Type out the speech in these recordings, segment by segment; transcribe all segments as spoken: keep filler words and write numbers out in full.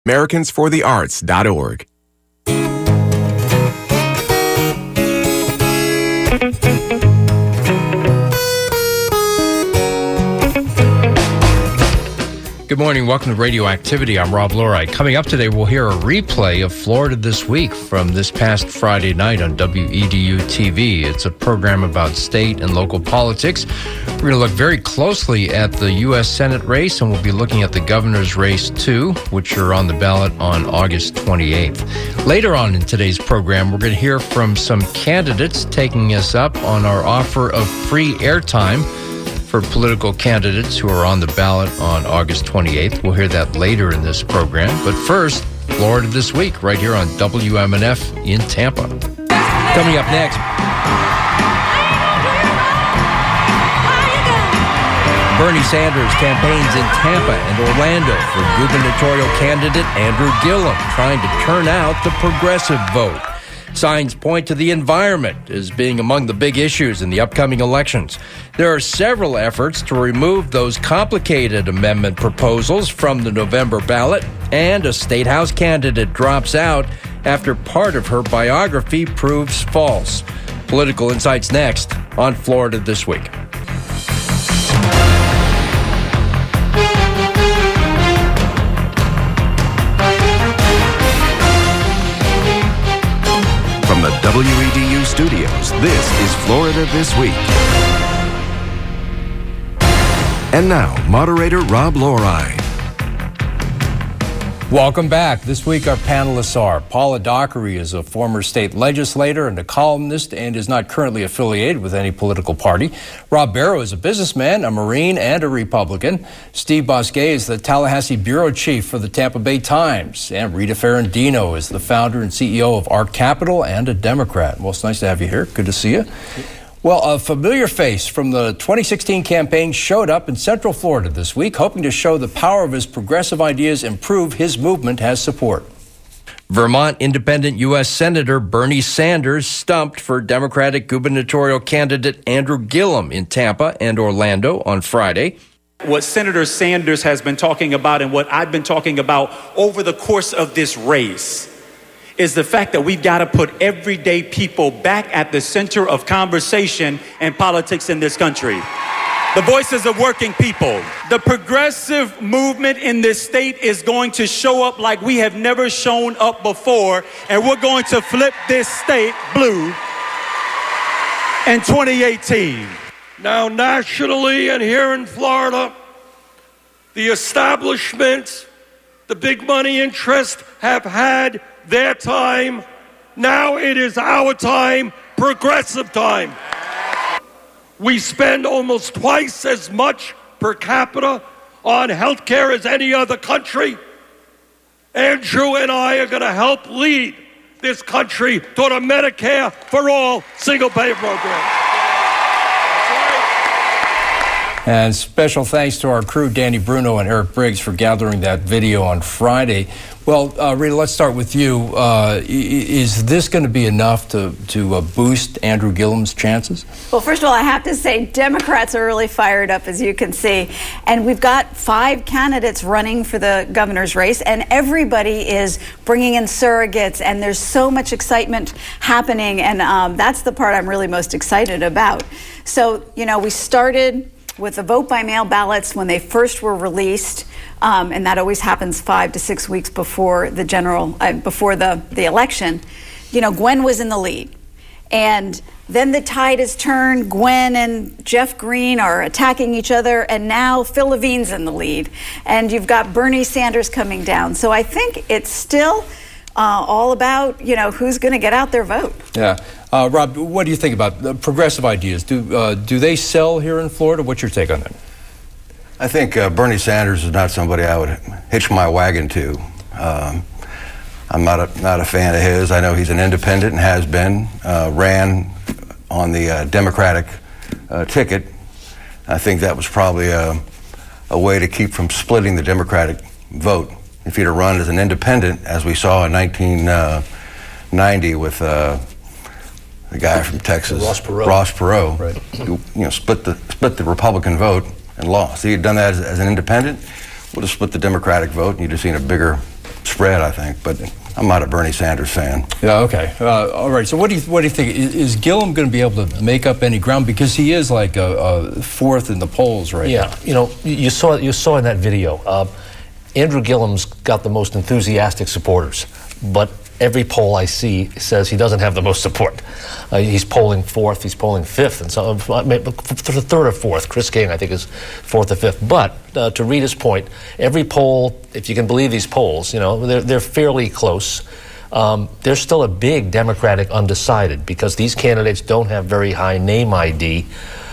Americans for the Arts dot org. Good morning. Welcome to Radioactivity. I'm Rob Loray. Coming up today, we'll hear a replay of Florida This Week from this past Friday night on W E D U T V. It's a program about state and local politics. We're going to look very closely at the U S Senate race, and we'll be looking at the governor's race, too, which are on the ballot on August twenty-eighth. Later on in today's program, we're going to hear from some candidates taking us up on our offer of free airtime for political candidates who are on the ballot on August twenty-eighth. We'll hear that later in this program. But first, Florida This Week, right here on W M N F in Tampa. Coming up next, Bernie Sanders campaigns in Tampa and Orlando for gubernatorial candidate Andrew Gillum, trying to turn out the progressive vote. Signs point to the environment as being among the big issues in the upcoming elections. There are several efforts to remove those complicated amendment proposals from the November ballot, and a state house candidate drops out after part of her biography proves false. Political Insights next on Florida This Week. From the W E D U studios, this is Florida This Week. And now, moderator Rob Loray. Welcome back. This week our panelists are Paula Dockery is a former state legislator and a columnist and is not currently affiliated with any political party. Rob Barrow is a businessman, a Marine, and a Republican. Steve Bosquet is the Tallahassee bureau chief for the Tampa Bay Times. And Rita Ferrandino is the founder and C E O of Arc Capital and a Democrat. Well, it's nice to have you here. Good to see you. Well, a familiar face from the twenty sixteen campaign showed up in Central Florida this week, hoping to show the power of his progressive ideas and prove his movement has support. Vermont independent U S Senator Bernie Sanders stumped for Democratic gubernatorial candidate Andrew Gillum in Tampa and Orlando on Friday. What Senator Sanders has been talking about and what I've been talking about over the course of this race is the fact that we've got to put everyday people back at the center of conversation and politics in this country. The voices of working people. The progressive movement in this state is going to show up like we have never shown up before, and we're going to flip this state blue in twenty eighteen. Now, nationally and here in Florida, the establishment, the big money interests have had their time. Now it is our time, progressive time. We spend almost twice as much per capita on health care as any other country. Andrew and I are going to help lead this country toward a Medicare for all single-payer program. And special thanks to our crew, Danny Bruno and Eric Briggs, for gathering that video on Friday. Well, uh, Rita, let's start with you. Uh, is this going to be enough to, to uh, boost Andrew Gillum's chances? Well, first of all, I have to say Democrats are really fired up, as you can see. And we've got five candidates running for the governor's race, and everybody is bringing in surrogates, and there's so much excitement happening, and um, that's the part I'm really most excited about. So, you know, we started with the vote-by-mail ballots when they first were released, um, and that always happens five to six weeks before the general, uh, before the, the election. You know, Gwen was in the lead. And then the tide has turned. Gwen and Jeff Green are attacking each other, and now Phil Levine's in the lead. And you've got Bernie Sanders coming down. So I think it's still uh, all about, you know, who's going to get out their vote. Yeah. Uh, Rob, what do you think about uh, progressive ideas? Do uh, do they sell here in Florida? What's your take on that? I think uh, Bernie Sanders is not somebody I would hitch my wagon to. Um, I'm not a, not a fan of his. I know he's an independent and has been, uh, ran on the uh, Democratic uh, ticket. I think that was probably a, a way to keep from splitting the Democratic vote. If he'd have run as an independent, as we saw in nineteen ninety with uh, the guy from Texas, Ross Perot, Ross Perot, right. who, you know, split the split the Republican vote and lost. If he had done that as, as an independent, would have split the Democratic vote, and you'd have seen a bigger spread, I think, but I'm not a Bernie Sanders fan. Yeah, okay. Uh, all right, so what do you what do you think? Is, is Gillum going to be able to make up any ground? Because he is like a, a fourth in the polls right yeah, now. Yeah, you know, you saw, you saw in that video, uh, Andrew Gillum's got the most enthusiastic supporters, but every poll I see says he doesn't have the most support. Uh, he's polling fourth, he's polling fifth, and so maybe third or fourth. Chris King, I think, is fourth or fifth. But uh, to Rita's point, every poll, if you can believe these polls, you know, they're, they're fairly close. Um, there's still a big Democratic undecided because these candidates don't have very high name I D.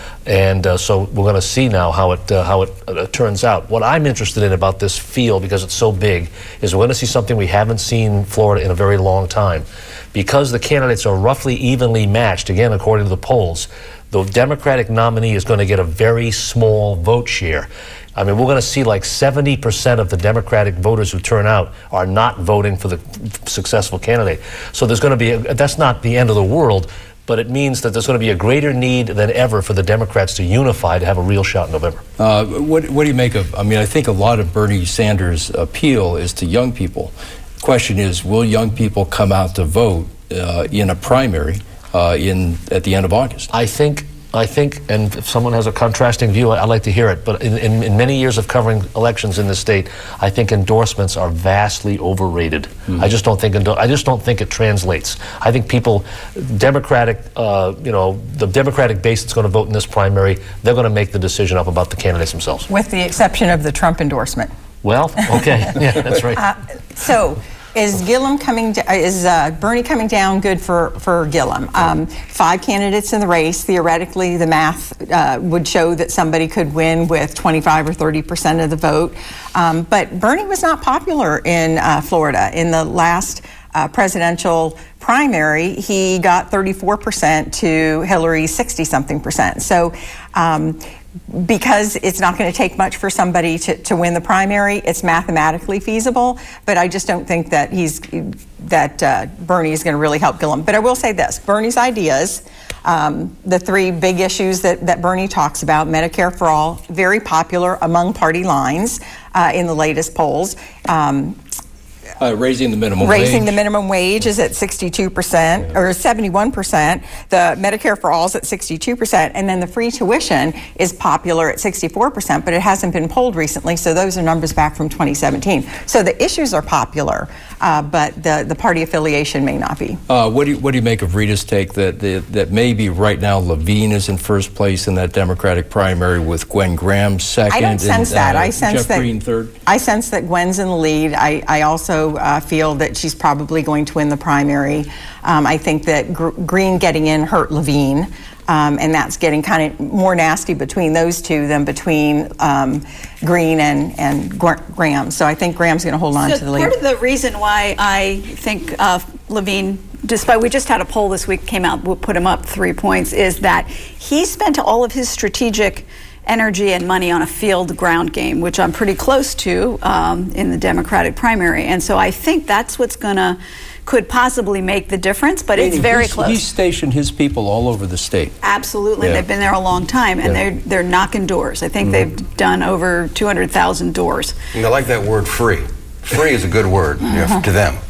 And uh, so we're going to see now how it uh, how it uh, turns out. What I'm interested in about this field, because it's so big, is we're going to see something we haven't seen in Florida in a very long time. Because the candidates are roughly evenly matched, again, according to the polls, the Democratic nominee is going to get a very small vote share. I mean, we're going to see like seventy percent of the Democratic voters who turn out are not voting for the successful candidate. So there's going to be, a, that's not the end of the world, but it means that there's going to be a greater need than ever for the Democrats to unify to have a real shot in November. Uh, what, what do you make of, I mean, I think a lot of Bernie Sanders' appeal is to young people. The question is, will young people come out to vote uh, in a primary uh, in at the end of August? I think, I think, and if someone has a contrasting view, I'd like to hear it, but in, in, in many years of covering elections in this state, I think endorsements are vastly overrated. Mm-hmm. I just don't think, I just don't think it translates. I think people, Democratic, uh, you know, the Democratic base that's going to vote in this primary, they're going to make the decision up about the candidates themselves. With the exception of the Trump endorsement. Well, okay, yeah, that's right. Uh, so, is Gillum coming? To, is uh, Bernie coming down good for for Gillum? Um, five candidates in the race. Theoretically, the math uh, would show that somebody could win with twenty-five or thirty percent of the vote. Um, but Bernie was not popular in uh, Florida in the last uh, presidential primary. He got thirty-four percent to Hillary's sixty-something percent. So. Um, Because it's not going to take much for somebody to, to win the primary, it's mathematically feasible, but I just don't think that he's that uh, Bernie is going to really help Gillum. But I will say this: Bernie's ideas, um, the three big issues that, that Bernie talks about, Medicare for all, very popular among party lines uh, in the latest polls. Um, Uh, raising the minimum raising wage. Raising the minimum wage is at sixty-two percent or seventy-one percent. The Medicare for all is at sixty-two percent. And then the free tuition is popular at sixty-four percent, but it hasn't been polled recently, so those are numbers back from twenty seventeen. So the issues are popular, uh, but the, the party affiliation may not be. Uh, what do you, what do you make of Rita's take that, that, that maybe right now Levine is in first place in that Democratic primary with Gwen Graham second? I don't sense and, that. Uh, I sense Jeff that Green third? I sense that Gwen's in the lead. I, I also uh, feel that she's probably going to win the primary. Um, I think that Gr- Green getting in hurt Levine, um, and that's getting kind of more nasty between those two than between um, Green and, and Gr- Graham. So I think Graham's going to hold on so to the lead. Part of the reason why I think uh, Levine, despite we just had a poll this week came out, we'll put him up three points, is that he spent all of his strategic energy and money on a field ground game, which I'm pretty close to um, in the Democratic primary. And so I think that's what's going to, could possibly make the difference, but it's very he's, close. He's stationed his people all over the state. Absolutely. Yeah. They've been there a long time, and Yeah. they're they're knocking doors. I think Mhm. they've done over two hundred thousand doors. And I like that word free. Free is a good word, you know, to them.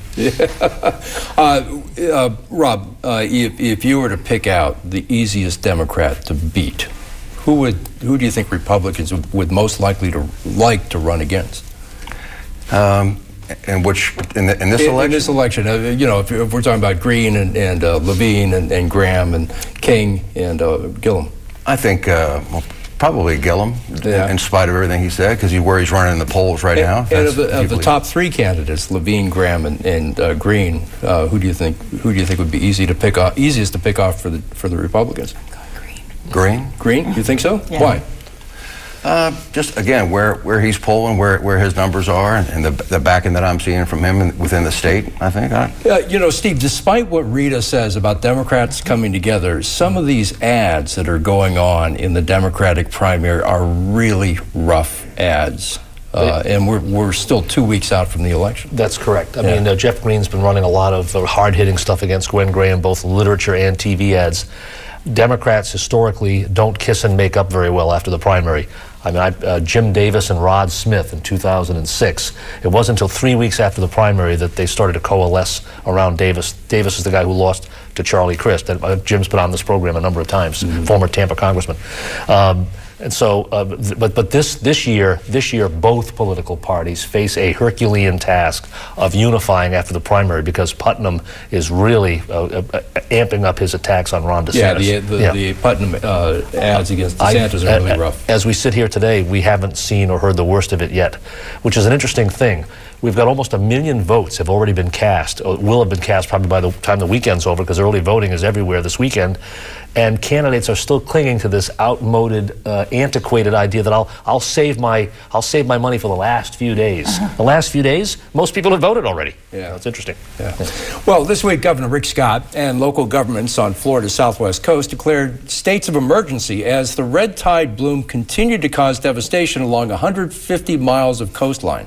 uh, uh, Rob, uh, if, if you were to pick out the easiest Democrat to beat, who would who do you think Republicans would, would most likely to like to run against? Um, and which in, the, in this in, election? In this election, uh, you know, if, if we're talking about Green and, and uh, Levine and, and Graham and King and uh, Gillum. I think uh, well, probably Gillum, Yeah. in spite of everything he said, because he's where he's running in the polls right and, now. And of the, if you of the believe. top three candidates, Levine, Graham, and, and uh, Green, uh, who do you think who do you think would be easy to pick off, easiest to pick off for the for the Republicans? Green? Green, you think so? Yeah. Why? Uh, just again, where where he's polling, where where his numbers are, and the the backing that I'm seeing from him in, within the state. I think. I, Uh, you know, Steve, despite what Rita says about Democrats coming together, some of these ads that are going on in the Democratic primary are really rough ads. Uh, and we're, we're still two weeks out from the election. That's correct. I yeah. mean, uh, Jeff Green's been running a lot of uh, hard-hitting stuff against Gwen Graham, both literature and T V ads. Democrats historically don't kiss and make up very well after the primary. I mean, I, uh, Jim Davis and Rod Smith in two thousand six, it wasn't until three weeks after the primary that they started to coalesce around Davis. Davis is the guy who lost to Charlie Crist. And, uh, Jim's been on this program a number of times, mm-hmm. former Tampa congressman. Um, And so, uh, th- but but this this year, this year, both political parties face a Herculean task of unifying after the primary because Putnam is really uh, uh, amping up his attacks on Ron DeSantis. Yeah, the, the, yeah. the Putnam uh, ads against DeSantis I, are really uh, rough. As we sit here today, we haven't seen or heard the worst of it yet, which is an interesting thing. We've got almost a million votes have already been cast, or will have been cast probably by the time the weekend's over, because early voting is everywhere this weekend. And candidates are still clinging to this outmoded, uh, antiquated idea that I'll I'll save my I'll save my money for the last few days. Uh-huh. The last few days, most people have voted already. Yeah, that's interesting. Yeah. Well, this week, Governor Rick Scott and local governments on Florida's southwest coast declared states of emergency as the red tide bloom continued to cause devastation along one hundred fifty miles of coastline.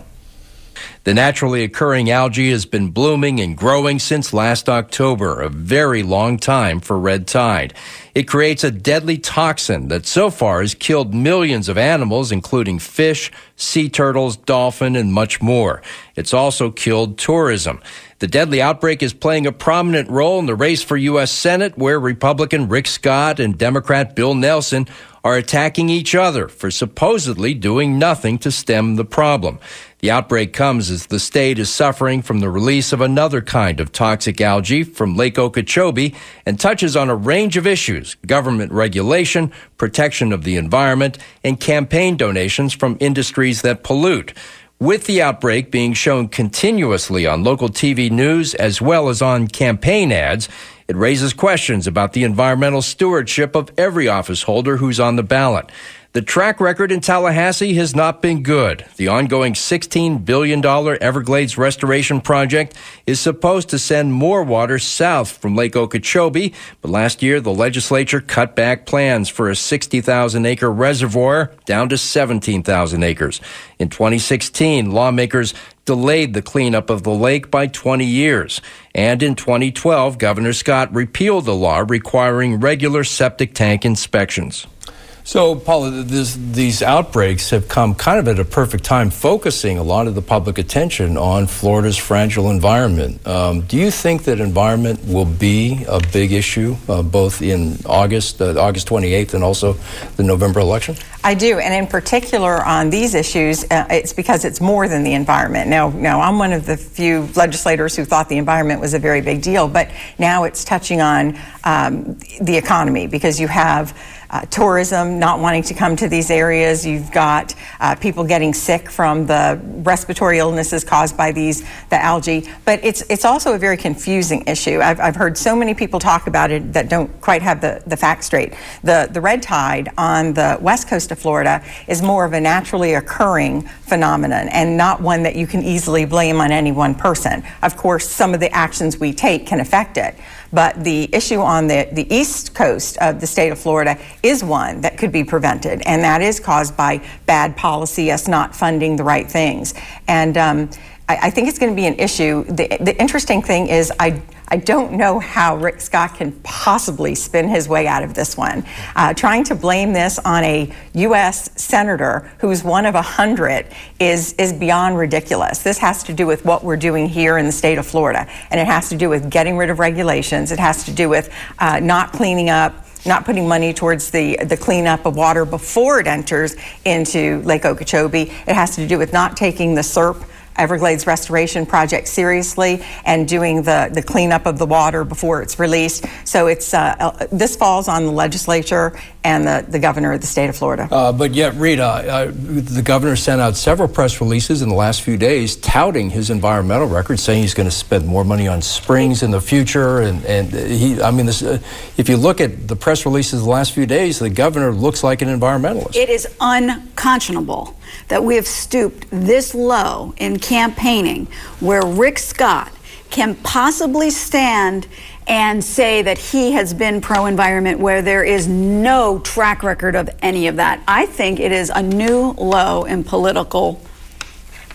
The naturally occurring algae has been blooming and growing since last October, a very long time for red tide. It creates a deadly toxin that so far has killed millions of animals, including fish, sea turtles, dolphin, and much more. It's also killed tourism. The deadly outbreak is playing a prominent role in the race for U S Senate, where Republican Rick Scott and Democrat Bill Nelson are attacking each other for supposedly doing nothing to stem the problem. The outbreak comes as the state is suffering from the release of another kind of toxic algae from Lake Okeechobee and touches on a range of issues: government regulation, protection of the environment, and campaign donations from industries that pollute. With the outbreak being shown continuously on local T V news as well as on campaign ads, it raises questions about the environmental stewardship of every office holder who's on the ballot. The track record in Tallahassee has not been good. The ongoing sixteen billion dollars Everglades restoration project is supposed to send more water south from Lake Okeechobee, but last year the legislature cut back plans for a sixty thousand acre reservoir down to seventeen thousand acres. In twenty sixteen, lawmakers delayed the cleanup of the lake by twenty years. And in twenty twelve, Governor Scott repealed the law requiring regular septic tank inspections. So, Paula, this, these outbreaks have come kind of at a perfect time, focusing a lot of the public attention on Florida's fragile environment. Um, do you think that environment will be a big issue, uh, both in August, uh, August twenty-eighth, and also the November election? I do, and in particular on these issues, uh, it's because it's more than the environment. Now, now, I'm one of the few legislators who thought the environment was a very big deal, but now it's touching on um, the economy, because you have Uh, tourism not wanting to come to these areas. You've got uh, people getting sick from the respiratory illnesses caused by these the algae. But it's it's also a very confusing issue. I've, I've heard so many people talk about it that don't quite have the, the facts straight. The, the red tide on the west coast of Florida is more of a naturally occurring phenomenon and not one that you can easily blame on any one person. Of course, some of the actions we take can affect it. But the issue on the, the east coast of the state of Florida is one that could be prevented, and that is caused by bad policy, us not funding the right things. And um, I, I think it's going to be an issue. The, the interesting thing is I, I don't know how Rick Scott can possibly spin his way out of this one. Uh, trying to blame this on a U S senator who's one of a hundred is, is beyond ridiculous. This has to do with what we're doing here in the state of Florida, and it has to do with getting rid of regulations. It has to do with uh, not cleaning up, not putting money towards the, the cleanup of water before it enters into Lake Okeechobee. It has to do with not taking the S E R P, Everglades Restoration Project, seriously and doing the, the cleanup of the water before it's released. So it's uh, this falls on the legislature and the, the governor of the state of Florida. Uh, but yet, Rita, uh, the governor sent out several press releases in the last few days touting his environmental record, saying he's going to spend more money on springs in the future. And, and he, I mean, this, uh, if you look at the press releases the last few days, the governor looks like an environmentalist. It is unconscionable that we have stooped this low in campaigning, where Rick Scott can possibly stand and say that he has been pro-environment, where there is no track record of any of that. I think it is a new low in political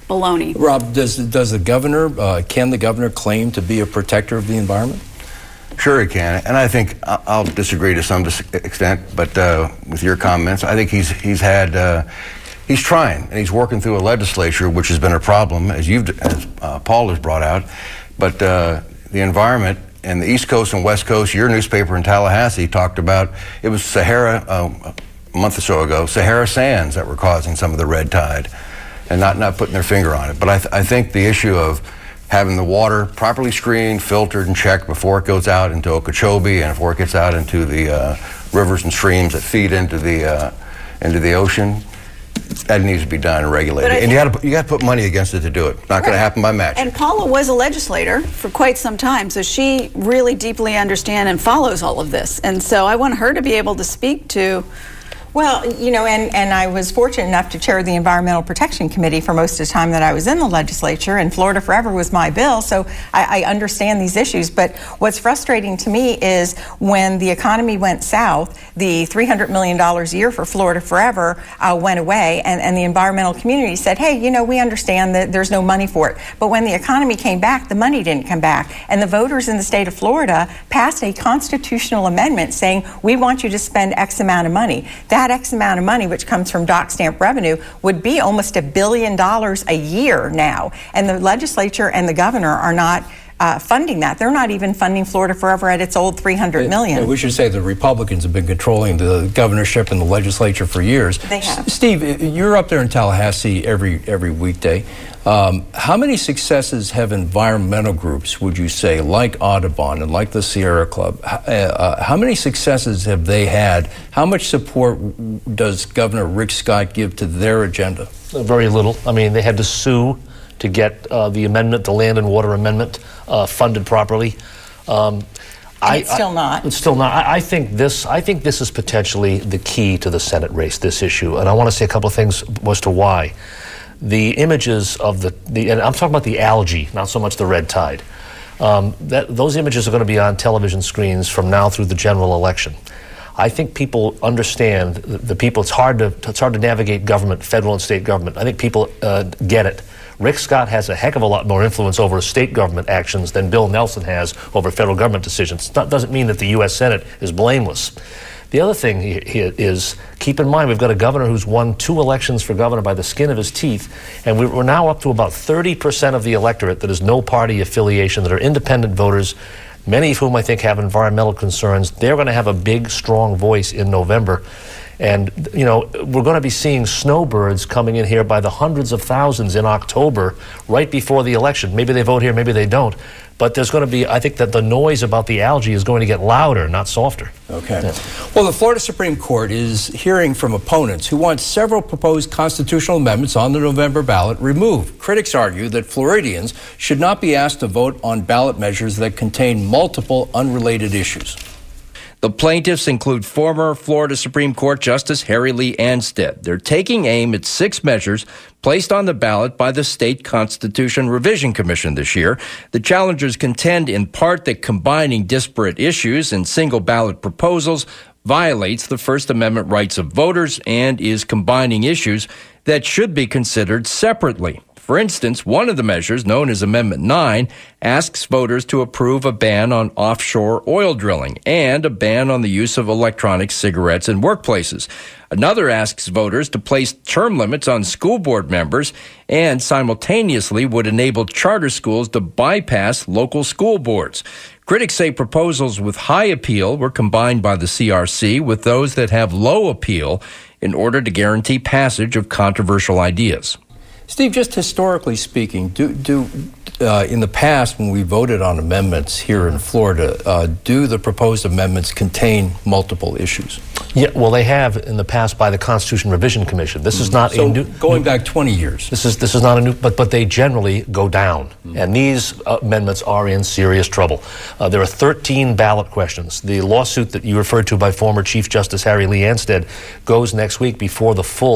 baloney. Rob, does, does the governor, uh, can the governor claim to be a protector of the environment? Sure he can, and I think I'll disagree to some extent, but uh, with your comments, I think he's he's had uh, he's trying, and he's working through a legislature, which has been a problem, as you've as uh, Paul has brought out. But uh, the environment and the East Coast and West Coast, your newspaper in Tallahassee talked about it was Sahara uh, a month or so ago, Sahara sands that were causing some of the red tide, and not not putting their finger on it. But I th- I think the issue of having the water properly screened, filtered, and checked before it goes out into Okeechobee and before it gets out into the uh, rivers and streams that feed into the uh, into the ocean, that needs to be done and regulated. And you got to you got to put money against it to do it. Not right. going to happen by magic. And Paula was a legislator for quite some time, so she really deeply understands and follows all of this. And so I want her to be able to speak to. Well, you know, and, and I was fortunate enough to chair the Environmental Protection Committee for most of the time that I was in the legislature, and Florida Forever was my bill, so I, I understand these issues. But what's frustrating to me is when the economy went south, the three hundred million dollars a year for Florida Forever uh, went away, and, and the environmental community said, hey, you know, we understand that there's no money for it. But when the economy came back, the money didn't come back. And the voters in the state of Florida passed a constitutional amendment saying, we want you to spend X amount of money. That X amount of money, which comes from dock stamp revenue, would be almost a billion dollars a year now. And the legislature and the governor are not uh, funding that. They're not even funding Florida Forever at its old three hundred million dollars. We should say the Republicans have been controlling the governorship and the legislature for years. They have. Steve, you're up there in Tallahassee every every weekday. Um, how many successes have environmental groups, would you say, like Audubon and like the Sierra Club, uh, uh, how many successes have they had? How much support does Governor Rick Scott give to their agenda? Very little. I mean, they had to sue to get uh, the amendment, the Land and Water Amendment, uh, funded properly. Um, I, it's still not. It's still not. I, I think this. I think this is potentially the key to the Senate race. This issue, and I want to say a couple of things as to why. The images of the, the and I'm talking about the algae, not so much the red tide. Um, that, those images are going to be on television screens from now through the general election. I think people understand, the, the people, it's hard to it's hard to navigate government, federal and state government. I think people uh, get it. Rick Scott has a heck of a lot more influence over state government actions than Bill Nelson has over federal government decisions. That doesn't mean that the U S Senate is blameless. The other thing he, he is, keep in mind, we've got a governor who's won two elections for governor by the skin of his teeth, and we're now up to about thirty percent of the electorate that is no party affiliation, that are independent voters, many of whom I think have environmental concerns. They're going to have a big, strong voice in November. And, you know, we're going to be seeing snowbirds coming in here by the hundreds of thousands in October, right before the election. Maybe they vote here, maybe they don't. But there's going to be, I think that the noise about the algae is going to get louder, not softer. Okay. Yeah. Well, the Florida Supreme Court is hearing from opponents who want several proposed constitutional amendments on the November ballot removed. Critics argue that Floridians should not be asked to vote on ballot measures that contain multiple unrelated issues. The plaintiffs include former Florida Supreme Court Justice Harry Lee Anstead. They're taking aim at six measures placed on the ballot by the State Constitution Revision Commission this year. The challengers contend in part that combining disparate issues in single ballot proposals violates the First Amendment rights of voters and is combining issues that should be considered separately. For instance, one of the measures, known as Amendment nine, asks voters to approve a ban on offshore oil drilling and a ban on the use of electronic cigarettes in workplaces. Another asks voters to place term limits on school board members and simultaneously would enable charter schools to bypass local school boards. Critics say proposals with high appeal were combined by the C R C with those that have low appeal in order to guarantee passage of controversial ideas. Steve, just historically speaking, do, do uh, in the past when we voted on amendments here in Florida, uh, do the proposed amendments contain multiple issues? Yeah, well, they have in the past by the Constitution Revision Commission. This mm-hmm. is not so a new... going back twenty years. This is this is not a new... But, but they generally go down. Mm-hmm. And these uh, amendments are in serious trouble. Uh, there are thirteen ballot questions. The lawsuit that you referred to by former Chief Justice Harry Lee Anstead goes next week before the full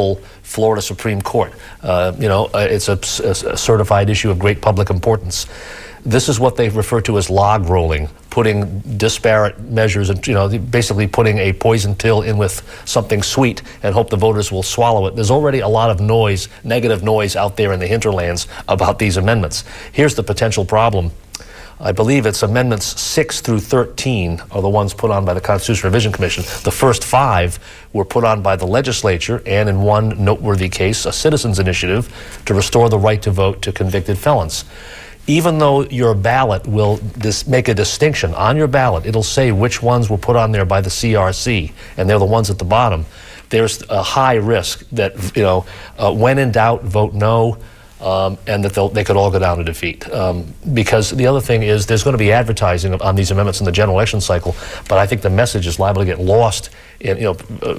Florida Supreme Court. Uh, you know, uh, it's a, a certified issue of great public importance. This is what they refer to as log rolling, putting disparate measures, and you know, basically putting a poison pill in with something sweet and hope the voters will swallow it. There's already a lot of noise, negative noise out there in the hinterlands about these amendments. Here's the potential problem. I believe it's amendments six through thirteen are the ones put on by the Constitutional Revision Commission. The first five were put on by the legislature, and in one noteworthy case, a citizens' initiative to restore the right to vote to convicted felons. Even though your ballot will dis- make a distinction, on your ballot it'll say which ones were put on there by the C R C, and they're the ones at the bottom. There's a high risk that, you know, uh, when in doubt, vote no, um, and that they'll, they could all go down to defeat. Um, because the other thing is there's going to be advertising on these amendments in the general election cycle, but I think the message is liable to get lost. In, you know,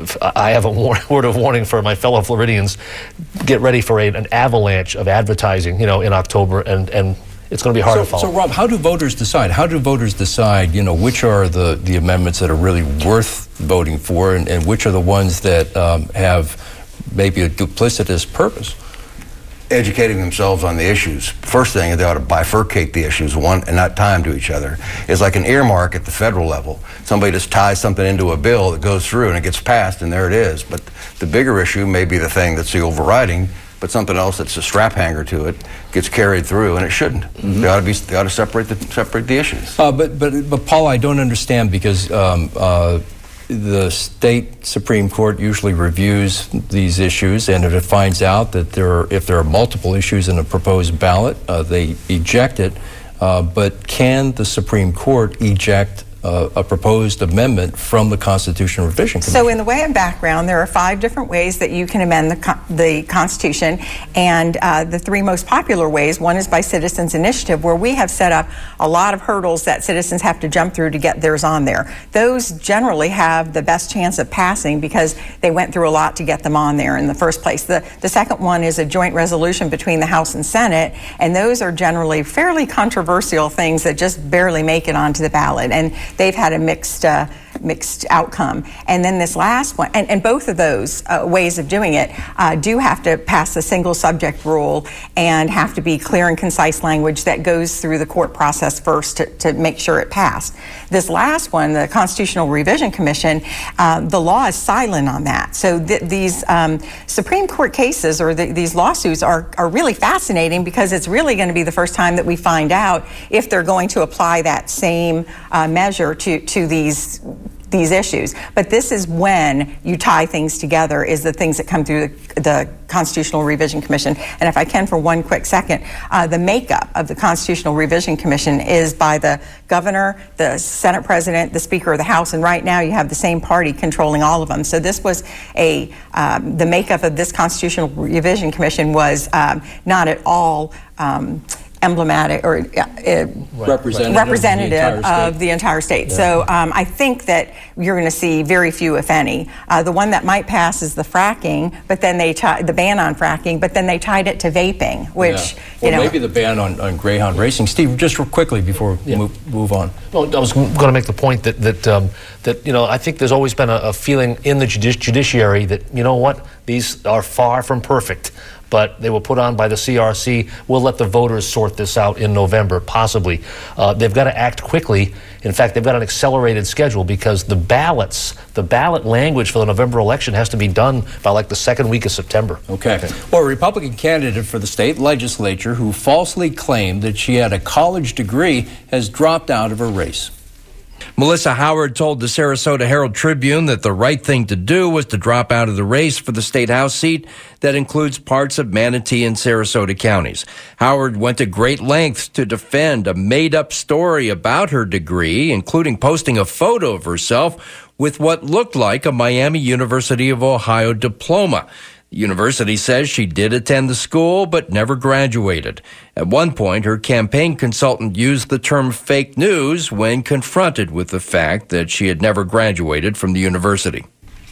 I have a war- word of warning for my fellow Floridians. Get ready for a, an avalanche of advertising, you know, in October, and and it's going to be hard so, to follow. So, Rob, how do voters decide? How do voters decide, you know, which are the, the amendments that are really worth voting for, and, and which are the ones that um, have maybe a duplicitous purpose? Educating themselves on the issues. First thing, they ought to bifurcate the issues one and not tie them to each other. It's like an earmark at the federal level. Somebody just ties something into a bill that goes through and it gets passed, and there it is. But the bigger issue may be the thing that's the overriding, but something else that's a strap hanger to it gets carried through, and it shouldn't. Mm-hmm. They ought to be. They ought to separate the separate the issues. Uh, but but but Paul, I don't understand, because um, uh, the state Supreme Court usually reviews these issues, and if it finds out that there are, if there are multiple issues in a proposed ballot, uh, they eject it. Uh, but can the Supreme Court eject Uh, a proposed amendment from the Constitutional Revision Commission? So in the way of background, there are five different ways that you can amend the, co- the Constitution, and uh, the three most popular ways, one is by citizens initiative, where we have set up a lot of hurdles that citizens have to jump through to get theirs on there. Those generally have the best chance of passing because they went through a lot to get them on there in the first place. The, the second one is a joint resolution between the House and Senate, and those are generally fairly controversial things that just barely make it onto the ballot. And they've had a mixed uh, mixed outcome. And then this last one, and, and both of those uh, ways of doing it uh, do have to pass a single subject rule and have to be clear and concise language that goes through the court process first to, to make sure it passed. This last one, the Constitutional Revision Commission, uh, the law is silent on that. So th- these um, Supreme Court cases or the, these lawsuits are, are really fascinating because it's really going to be the first time that we find out if they're going to apply that same uh, measure to, to these these issues. But this is when you tie things together, is the things that come through the, the Constitutional Revision Commission. And if I can for one quick second, uh, the makeup of the Constitutional Revision Commission is by the governor, the Senate president, the Speaker of the House, and right now you have the same party controlling all of them. So this was a, um, the makeup of this Constitutional Revision Commission was um, not at all um, emblematic or uh, representative, representative of the entire state. Of the entire state. Yeah. So um, I think that you're going to see very few, if any. Uh, the one that might pass is the fracking, but then they t- the ban on fracking, but then they tied it to vaping, which yeah. you well, know. maybe the ban on, on Greyhound racing. Steve, just real quickly before we yeah. move, move on. Well, I was going to make the point that that um, that you know I think there's always been a, a feeling in the judici- judiciary that, you know what, these are far from perfect, but they were put on by the C R C. We'll let the voters sort this out in November, possibly. Uh, they've got to act quickly. In fact, they've got an accelerated schedule because the ballots, the ballot language for the November election has to be done by like the second week of September. Okay. okay. Well, a Republican candidate for the state legislature who falsely claimed that she had a college degree has dropped out of her race. Melissa Howard told the Sarasota Herald Tribune that the right thing to do was to drop out of the race for the state House seat that includes parts of Manatee and Sarasota counties. Howard went to great lengths to defend a made-up story about her degree, including posting a photo of herself with what looked like a Miami University of Ohio diploma. The university says she did attend the school but never graduated. At one point, her campaign consultant used the term fake news when confronted with the fact that she had never graduated from the university.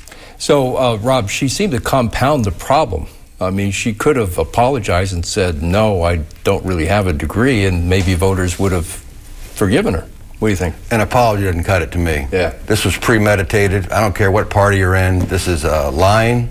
So, uh, Rob, she seemed to compound the problem. I mean, she could have apologized and said, no, I don't really have a degree, and maybe voters would have forgiven her. What do you think? An apology didn't cut it to me. Yeah. This was premeditated. I don't care what party you're in. This is uh, lying.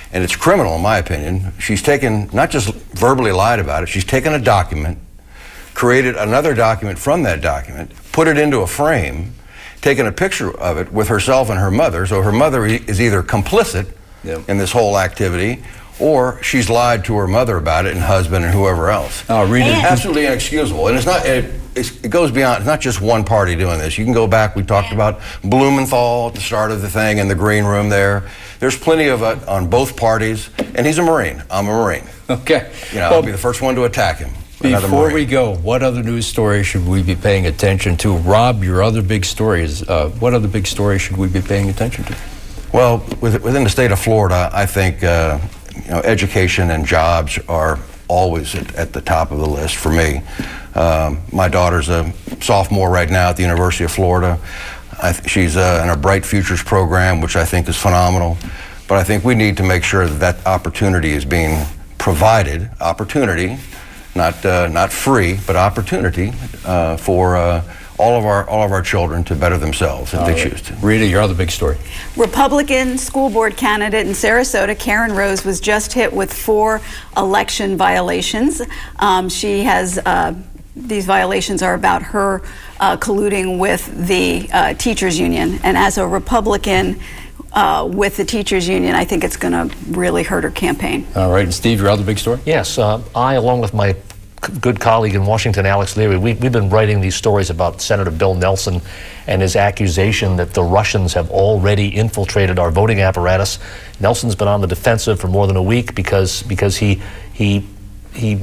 and it's criminal in my opinion. She's taken, not just verbally lied about it, she's taken a document, created another document from that document, put it into a frame, taken a picture of it with herself and her mother, so her mother is either complicit yep. in this whole activity, or she's lied to her mother about it and husband and whoever else. Oh, read it. Absolutely inexcusable. And it's not, it, it's, it goes beyond, it's not just one party doing this. You can go back, we talked about Blumenthal at the start of the thing in the green room there. There's plenty of it on both parties, and he's a Marine. I'm a Marine. Okay. You know, well, I'll be the first one to attack him. Before we go, what other news story should we be paying attention to? Rob, your other big story is, uh, what other big story should we be paying attention to? Well, within the state of Florida, I think uh, you know, education and jobs are always at, at the top of the list for me. Um, my daughter's a sophomore right now at the University of Florida. I th- she's uh, in a Bright Futures program, which I think is phenomenal. But I think we need to make sure that that opportunity is being provided, opportunity, not uh, not free, but opportunity uh, for uh, all of our all of our children to better themselves if all they right. choose to. Rita, your other big story. Republican school board candidate in Sarasota, Karen Rose, was just hit with four election violations. Um, she has uh, these violations are about her uh, colluding with the uh, teachers union, and as a Republican uh, with the teachers union, I think it's going to really hurt her campaign. All right, and Steve, your other big story. Yes, uh, I, along with my good colleague in Washington, Alex Leary, we, we've been writing these stories about Senator Bill Nelson and his accusation that the Russians have already infiltrated our voting apparatus. Nelson's been on the defensive for more than a week because because he he he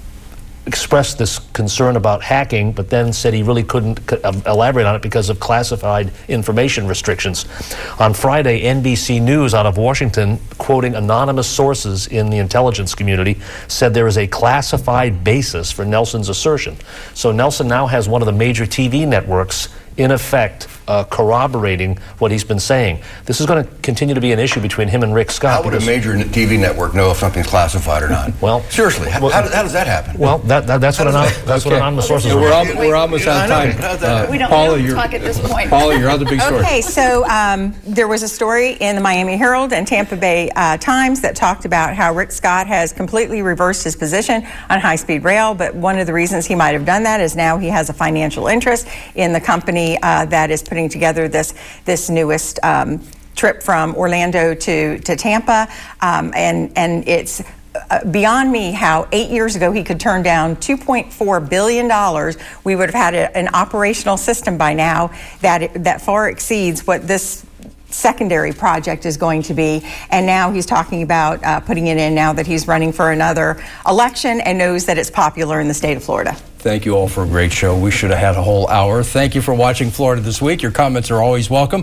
expressed this concern about hacking, but then said he really couldn't elaborate on it because of classified information restrictions. On Friday, N B C News out of Washington, quoting anonymous sources in the intelligence community, said there is a classified basis for Nelson's assertion. So Nelson now has one of the major T V networks in effect uh, corroborating what he's been saying. This is going to continue to be an issue between him and Rick Scott. How would a major T V network know if something's classified or not? Well, seriously, how, well, how, how does that happen? Well, that, that, that's, what, anon- that's okay. what anonymous sources so are. We're, al- we're almost out of time. Uh, we don't, Paula, we don't talk at this point. Paula, your other big story. Okay, so um, there was a story in the Miami Herald and Tampa Bay uh, Times that talked about how Rick Scott has completely reversed his position on high-speed rail, but one of the reasons he might have done that is now he has a financial interest in the company uh, that is putting together this this newest um, trip from Orlando to to Tampa, um, and and it's uh, beyond me how eight years ago he could turn down two point four billion dollars. We would have had a, an operational system by now that it, that far exceeds what this secondary project is going to be, and now he's talking about uh, putting it in now that he's running for another election and knows that it's popular in the state of Florida. Thank you all for a great show. We should have had a whole hour. Thank you for watching Florida This Week. Your comments are always welcome.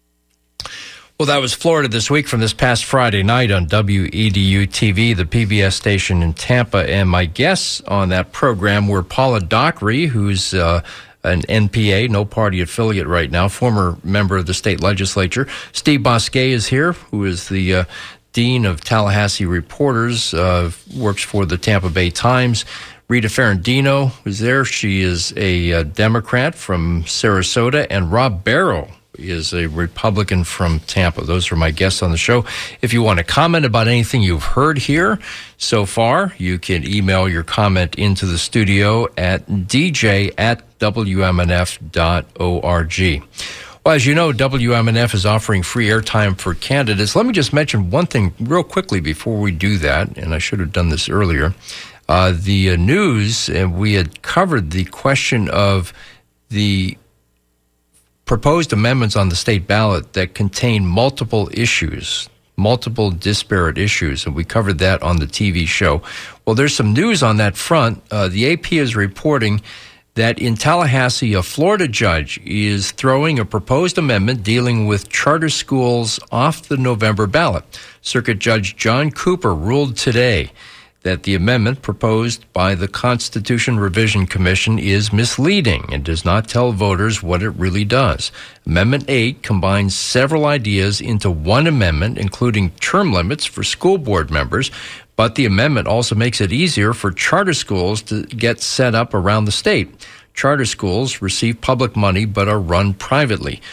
Well, that was Florida This Week from this past Friday night on W E D U T V, the P B S station in Tampa. And my guests on that program were Paula Dockery, who's uh, an N P A, no party affiliate right now, former member of the state legislature. Steve Bosquet is here, who is the uh, Dean of Tallahassee Reporters, uh, works for the Tampa Bay Times. Rita Ferrandino is there. She is a uh, Democrat from Sarasota. And Rob Barrow is a Republican from Tampa. Those are my guests on the show. If you want to comment about anything you've heard here so far, you can email your comment into the studio at d j at w m n f dot org. Well, as you know, W M N F is offering free airtime for candidates. Let me just mention one thing real quickly before we do that, and I should have done this earlier. Uh, the uh, news, and we had covered the question of the proposed amendments on the state ballot that contain multiple issues, multiple disparate issues, and we covered that on the T V show. Well, there's some news on that front. Uh, the A P is reporting that in Tallahassee, a Florida judge is throwing a proposed amendment dealing with charter schools off the November ballot. Circuit Judge John Cooper ruled today that the amendment proposed by the Constitution Revision Commission is misleading and does not tell voters what it really does. Amendment eight combines several ideas into one amendment, including term limits for school board members, but the amendment also makes it easier for charter schools to get set up around the state. Charter schools receive public money but are run privately.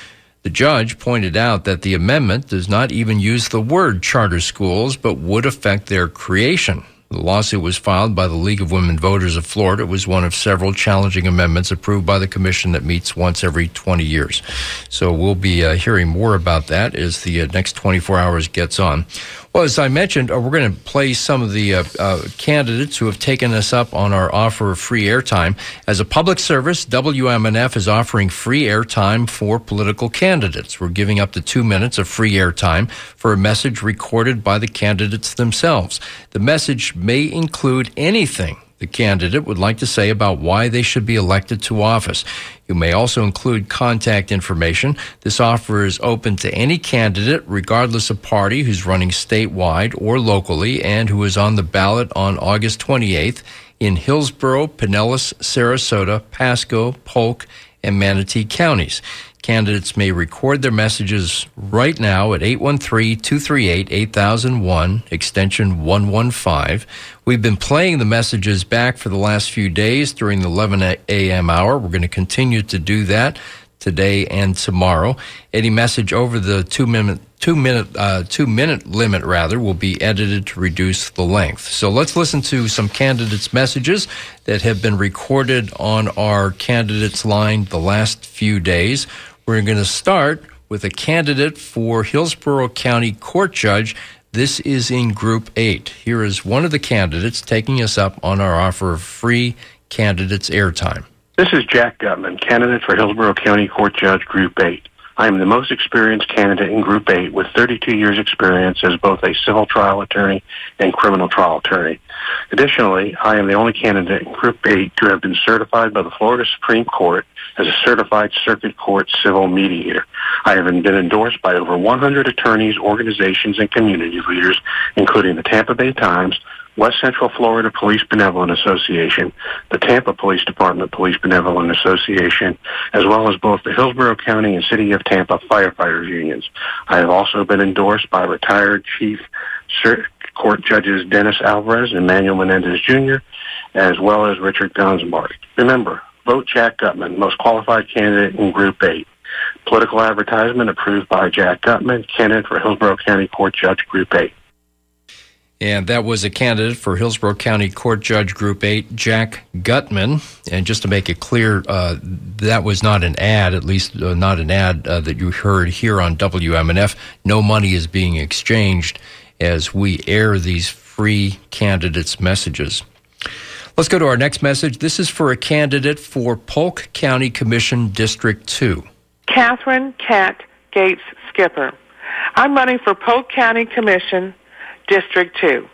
The judge pointed out that the amendment does not even use the word charter schools, but would affect their creation. The lawsuit was filed by the League of Women Voters of Florida. It was one of several challenging amendments approved by the commission that meets once every twenty years. So we'll be uh, hearing more about that as the uh, next twenty-four hours gets on. Well, as I mentioned, uh, we're going to play some of the uh, uh, candidates who have taken us up on our offer of free airtime. As a public service, W M N F is offering free airtime for political candidates. We're giving up to two minutes of free airtime for a message recorded by the candidates themselves. The message may include anything the candidate would like to say about why they should be elected to office. You may also include contact information. This offer is open to any candidate, regardless of party, who's running statewide or locally and who is on the ballot on August twenty-eighth in Hillsborough, Pinellas, Sarasota, Pasco, Polk, and Manatee counties. Candidates may record their messages right now at eight one three, two three eight, eight thousand one, extension one one five. We've been playing the messages back for the last few days during the eleven a.m. hour. We're going to continue to do that today and tomorrow. Any message over the two minute two minute uh, two minute limit rather will be edited to reduce the length. So let's listen to some candidates' messages that have been recorded on our candidates line the last few days. We're going to start with a candidate for Hillsborough County Court Judge. This is in Group eight. Here is one of the candidates taking us up on our offer of free candidates airtime. This is Jack Gutman, candidate for Hillsborough County Court Judge Group eight. I am the most experienced candidate in Group eight with thirty-two years experience as both a civil trial attorney and criminal trial attorney. Additionally, I am the only candidate in Group eight to have been certified by the Florida Supreme Court as a certified circuit court civil mediator. I have been endorsed by over one hundred attorneys, organizations, and community leaders, including the Tampa Bay Times, West Central Florida Police Benevolent Association, the Tampa Police Department Police Benevolent Association, as well as both the Hillsborough County and City of Tampa firefighters unions. I have also been endorsed by retired Chief Circuit Court Judges Dennis Alvarez and Manuel Menendez Junior, as well as Richard Gonzabart. Remember, vote Jack Gutman, most qualified candidate in Group eight. Political advertisement approved by Jack Gutman, candidate for Hillsborough County Court Judge Group eight. And that was a candidate for Hillsborough County Court Judge Group eight, Jack Gutman. And just to make it clear, uh, that was not an ad, at least uh, not an ad uh, that you heard here on W M N F. No money is being exchanged as we air these free candidates' messages. Let's go to our next message. This is for a candidate for Polk County Commission District two. Catherine Cat Gates Skipper. I'm running for Polk County Commission District two.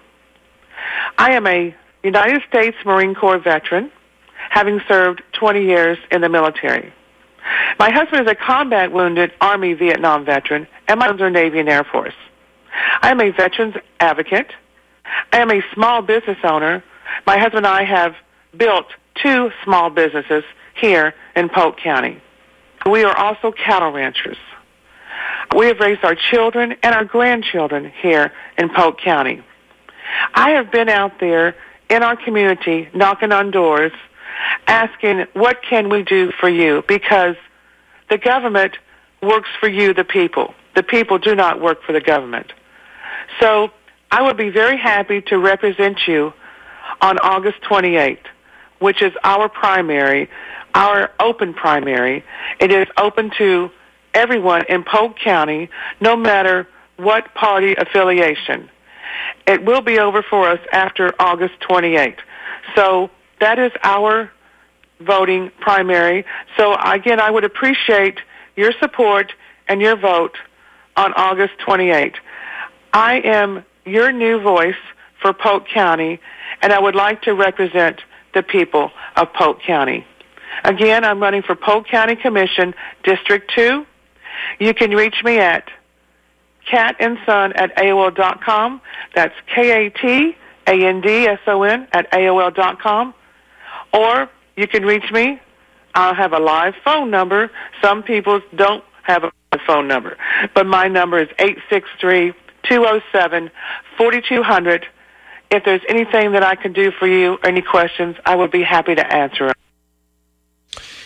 I am a United States Marine Corps veteran, having served twenty years in the military. My husband is a combat wounded Army Vietnam veteran, and my sons are Navy and Air Force. I am a veterans advocate. I am a small business owner. My husband and I have built two small businesses here in Polk County. We are also cattle ranchers. We have raised our children and our grandchildren here in Polk County. I have been out there in our community knocking on doors asking, what can we do for you? Because the government works for you, the people. The people do not work for the government. So I would be very happy to represent you on August twenty-eighth, which is our primary, our open primary. It is open to everyone in Polk County, no matter what party affiliation. It will be over for us after August twenty-eighth. So that is our voting primary. So again, I would appreciate your support and your vote on August twenty-eighth. I am your new voice for Polk County, and I would like to represent the people of Polk County. Again, I'm running for Polk County Commission District two. You can reach me at catandson at A O L dot com. That's K A T A N D S O N at A O L dot com. Or you can reach me. I'll have a live phone number. Some people don't have a phone number. But my number is eight six three, two oh seven, four two zero zero. If there's anything that I can do for you or any questions, I would be happy to answer them.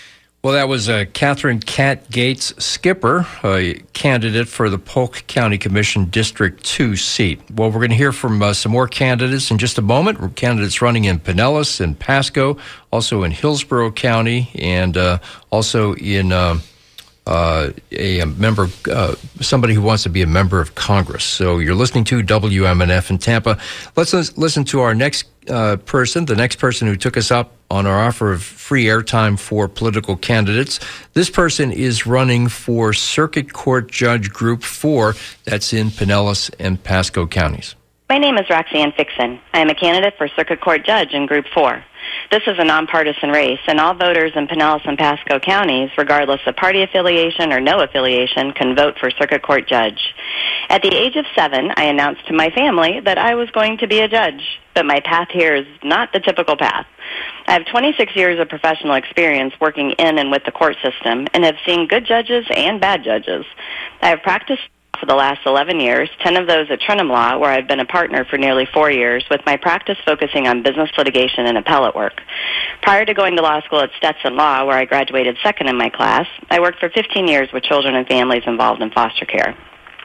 Well, that was uh, Catherine Cat Gates Skipper, a candidate for the Polk County Commission District two seat. Well, we're going to hear from uh, some more candidates in just a moment. Candidates running in Pinellas and Pasco, also in Hillsborough County, and uh, also in uh, uh, a, a member, uh, somebody who wants to be a member of Congress. So you're listening to W M N F in Tampa. Let's listen to our next uh, person, the next person who took us up on our offer of free airtime for political candidates. This person is running for Circuit Court Judge Group four. That's in Pinellas and Pasco counties. My name is Roxanne Fixon. I am a candidate for Circuit Court Judge in Group four. This is a nonpartisan race, and all voters in Pinellas and Pasco counties, regardless of party affiliation or no affiliation, can vote for Circuit Court Judge. At the age of seven, I announced to my family that I was going to be a judge, but my path here is not the typical path. I have twenty-six years of professional experience working in and with the court system and have seen good judges and bad judges. I have practiced for the last eleven years, ten of those at Trenum Law, where I've been a partner for nearly four years, with my practice focusing on business litigation and appellate work. Prior to going to law school at Stetson Law, where I graduated second in my class, I worked for fifteen years with children and families involved in foster care.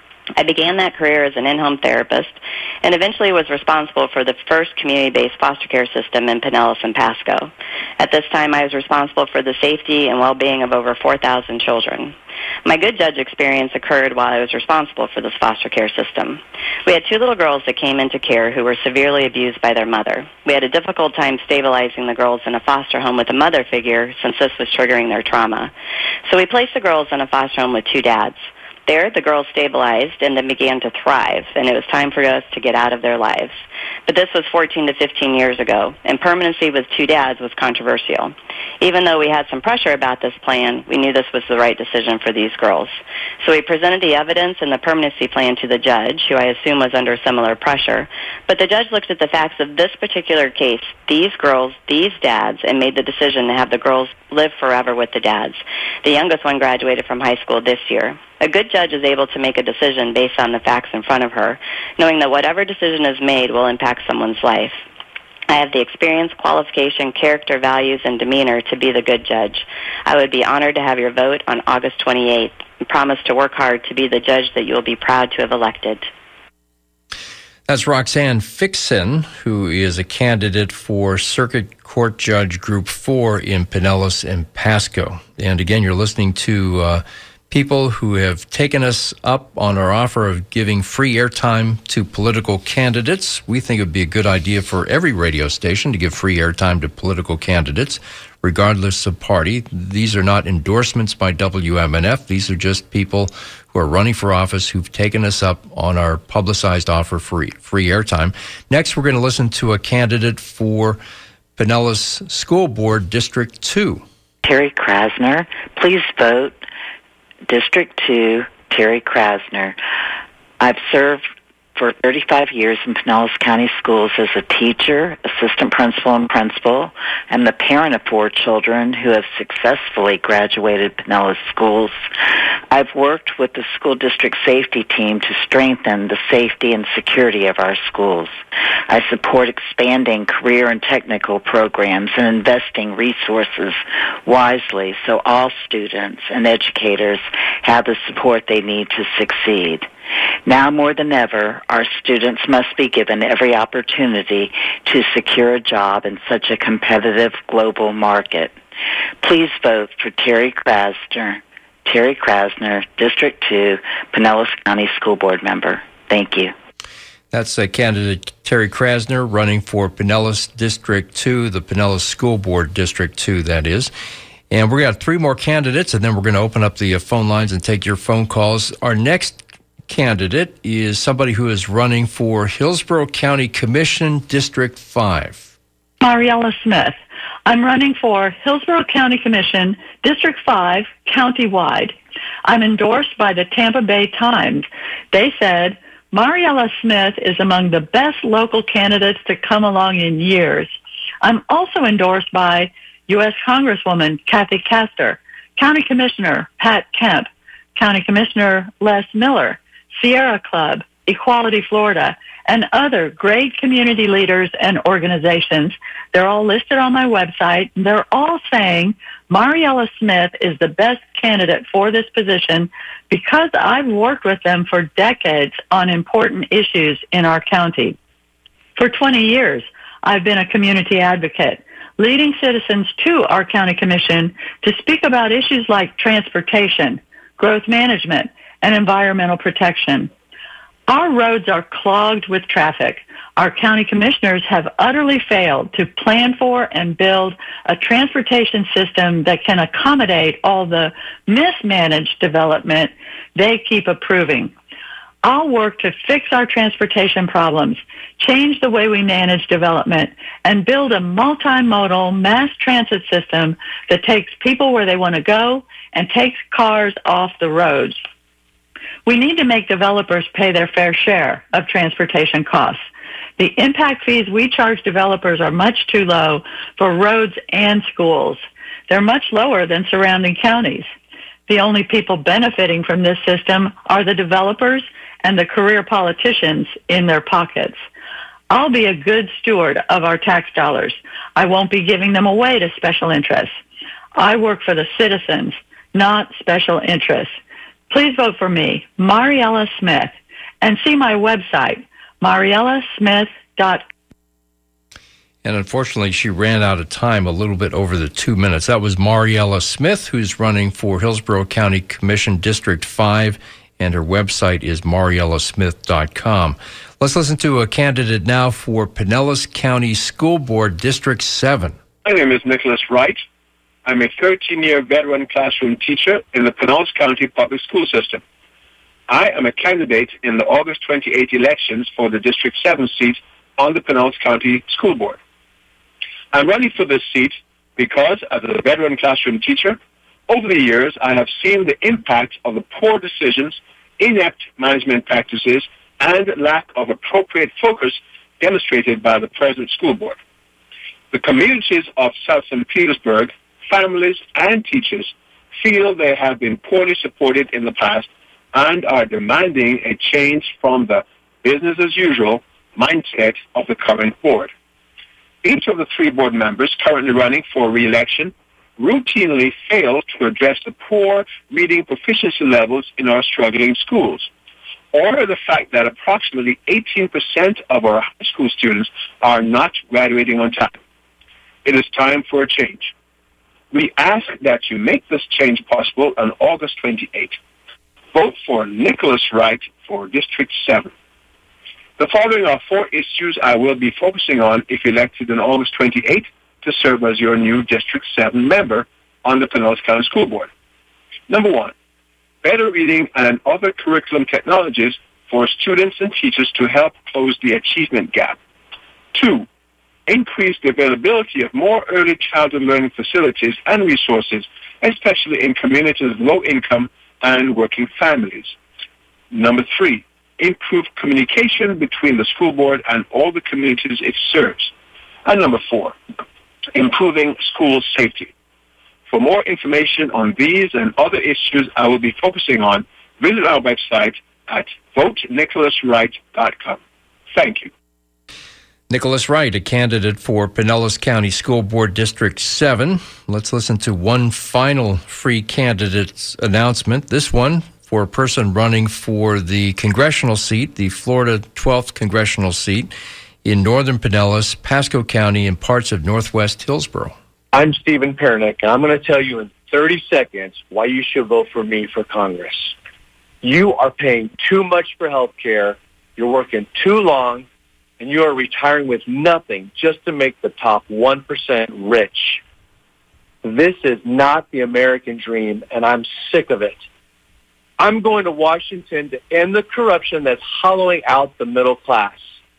I began that career as an in-home therapist and eventually was responsible for the first community-based foster care system in Pinellas and Pasco. At this time, I was responsible for the safety and well-being of over four thousand children. My good judge experience occurred while I was responsible for this foster care system. We had two little girls that came into care who were severely abused by their mother. We had a difficult time stabilizing the girls in a foster home with a mother figure since this was triggering their trauma. So we placed the girls in a foster home with two dads. There, the girls stabilized and then began to thrive, and it was time for us to get out of their lives. But this was fourteen to fifteen years ago, and permanency with two dads was controversial. Even though we had some pressure about this plan, we knew this was the right decision for these girls. So we presented the evidence and the permanency plan to the judge, who I assume was under similar pressure. But the judge looked at the facts of this particular case, these girls, these dads, and made the decision to have the girls live forever with the dads. The youngest one graduated from high school this year. A good judge is able to make a decision based on the facts in front of her, knowing that whatever decision is made will impact someone's life. I have the experience, qualification, character, values, and demeanor to be the good judge. I would be honored to have your vote on August twenty-eighth and promise to work hard to be the judge that you will be proud to have elected. That's Roxanne Fixon, who is a candidate for Circuit Court Judge Group four in Pinellas and Pasco. And again, you're listening to uh, people who have taken us up on our offer of giving free airtime to political candidates. We think it would be a good idea for every radio station to give free airtime to political candidates, regardless of party. These are not endorsements by W M N F. These are just people who are running for office who've taken us up on our publicized offer for free, free airtime. Next, we're going to listen to a candidate for Pinellas School Board District two. Terry Krasner, please vote District two, Terry Krasner. I've served for thirty-five years in Pinellas County Schools as a teacher, assistant principal, and principal. I'm the parent of four children who have successfully graduated Pinellas schools. I've worked with the school district safety team to strengthen the safety and security of our schools. I support expanding career and technical programs and investing resources wisely so all students and educators have the support they need to succeed. Now more than ever, our students must be given every opportunity to secure a job in such a competitive global market. Please vote for Terry Krasner, Terry Krasner, District two, Pinellas County School Board member. Thank you. That's uh, candidate Terry Krasner running for Pinellas District two, the Pinellas School Board District two, that is. And we're going to have three more candidates, and then we're going to open up the uh, phone lines and take your phone calls. Our next candidate is somebody who is running for Hillsborough County Commission District five. Mariella Smith. I'm running for Hillsborough County Commission District five, countywide. I'm endorsed by the Tampa Bay Times. They said, Mariella Smith is among the best local candidates to come along in years. I'm also endorsed by U S Congresswoman Kathy Castor, County Commissioner Pat Kemp, County Commissioner Les Miller, Sierra Club, Equality Florida, and other great community leaders and organizations. They're all listed on my website. They're all saying Mariella Smith is the best candidate for this position because I've worked with them for decades on important issues in our county. For twenty years, I've been a community advocate, leading citizens to our county commission to speak about issues like transportation, growth management, and environmental protection. Our roads are clogged with traffic. Our county commissioners have utterly failed to plan for and build a transportation system that can accommodate all the mismanaged development they keep approving. I'll work to fix our transportation problems, change the way we manage development, and build a multimodal mass transit system that takes people where they want to go and takes cars off the roads. We need to make developers pay their fair share of transportation costs. The impact fees we charge developers are much too low for roads and schools. They're much lower than surrounding counties. The only people benefiting from this system are the developers and the career politicians in their pockets. I'll be a good steward of our tax dollars. I won't be giving them away to special interests. I work for the citizens, not special interests. Please vote for me, Mariella Smith, and see my website, mariella smith dot com. And unfortunately, she ran out of time a little bit over the two minutes. That was Mariella Smith, who's running for Hillsborough County Commission District five, and her website is mariella smith dot com. Let's listen to a candidate now for Pinellas County School Board District seven. My name is Nicholas Wright. I'm a thirteen-year veteran classroom teacher in the Pinellas County Public School System. I am a candidate in the August twenty-eighth elections for the District seven seat on the Pinellas County School Board. I'm running for this seat because, as a veteran classroom teacher, over the years I have seen the impact of the poor decisions, inept management practices, and lack of appropriate focus demonstrated by the present school board. The communities of South Saint Petersburg, families, and teachers feel they have been poorly supported in the past and are demanding a change from the business-as-usual mindset of the current board. Each of the three board members currently running for re-election routinely fail to address the poor reading proficiency levels in our struggling schools, or the fact that approximately eighteen percent of our high school students are not graduating on time. It is time for a change. We ask that you make this change possible on August twenty-eighth. Vote for Nicholas Wright for District seven. The following are four issues I will be focusing on if elected on August twenty-eighth to serve as your new District seven member on the Pinellas County School Board. Number one, better reading and other curriculum technologies for students and teachers to help close the achievement gap. Two, increase the availability of more early childhood learning facilities and resources, especially in communities of low income and working families. Number three, improve communication between the school board and all the communities it serves. And number four, improving school safety. For more information on these and other issues I will be focusing on, visit our website at vote nicholas wright dot com. Thank you. Nicholas Wright, a candidate for Pinellas County School Board District seven. Let's listen to one final free candidate's announcement. This one for a person running for the congressional seat, the Florida twelfth congressional seat in northern Pinellas, Pasco County, and parts of northwest Hillsborough. I'm Stephen Pernick, and I'm going to tell you in thirty seconds why you should vote for me for Congress. You are paying too much for health care, you're working too long, and you are retiring with nothing just to make the top one percent rich. This is not the American dream, and I'm sick of it. I'm going to Washington to end the corruption that's hollowing out the middle class.